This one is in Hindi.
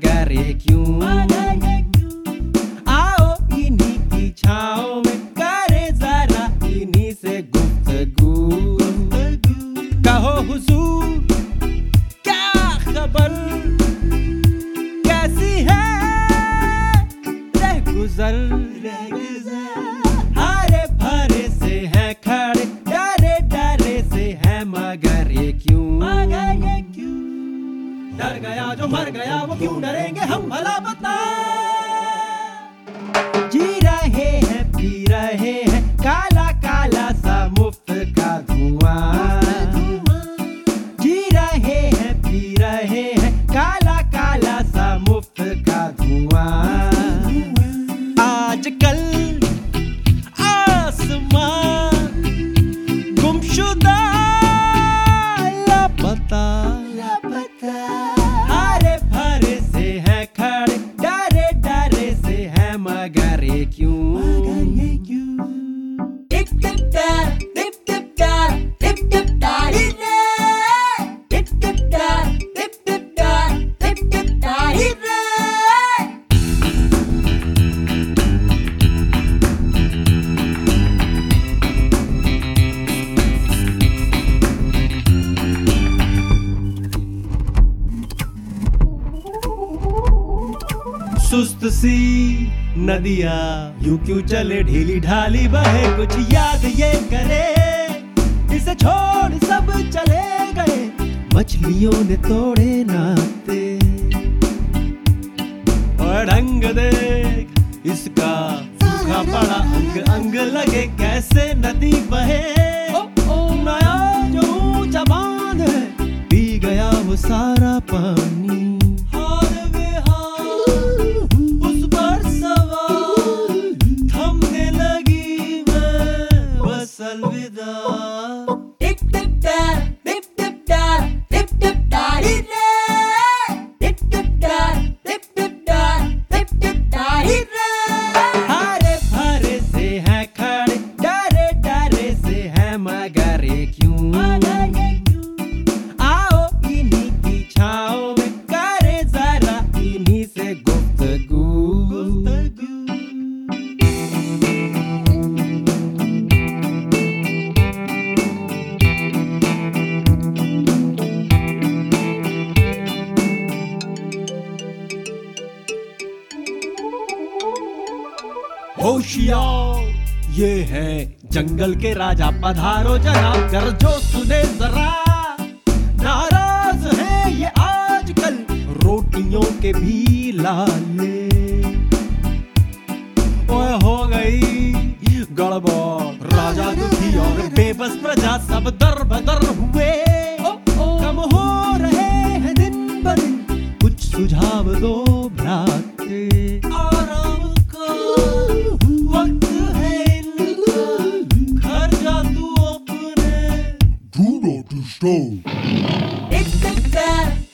मगर ये क्यों? आओ इन्हीं की छाँव में करे जरा इन्हीं से गुफ्तगू। कहो हुजूर क्या खबर, कैसी है रहगुज़र? हरे भरे से है खड़े, डरे डरे से है मगर ये क्यों? डर गया जो मर गया वो क्यों डरेंगे हम भला बता। जी रहे हैं पी रहे हैं काला काला सा मुफ्त का धुआं। जी रहे हैं पी रहे हैं काला काला सा मुफ्त का धुआं। आजकल आसमान गुमशुदा लापता। हरे भरे से है खड़े, डरे डरे से है मगर ये क्यों? सुस्त सी नदिया यूं क्यों चले ढीली ढाली बहे, कुछ याद ये करे इसे छोड़ सब चले गए। मछलियों ने तोड़े नाते और ढंग देख इसका सूखा पड़ा अंग अंग लगे कैसे नदी बहे। नया जो ऊंचा बांध है पी गया वो सारा पानी। अलविदा। हरे भरे से है खड़े, डरे डरे से है मगर ये क्यों? आओ इन्हीं की छाँव में करे जरा इन्हीं से गुफ्तगू। होशियार ये है जंगल के राजा, पधारो जनाब कर जो सुने जरा। नाराज है ये आजकल रोटियों के भी लाले। ओए हो गई गड़बड़, राजा दुखी और बेबस प्रजा सब दर बदर हुए। कम हो रहे हैं दिन ब दिन, कुछ सुझाव दो भ्राते। आराम का वक्त है इनका, घर जा तू अपने। Do not disturb.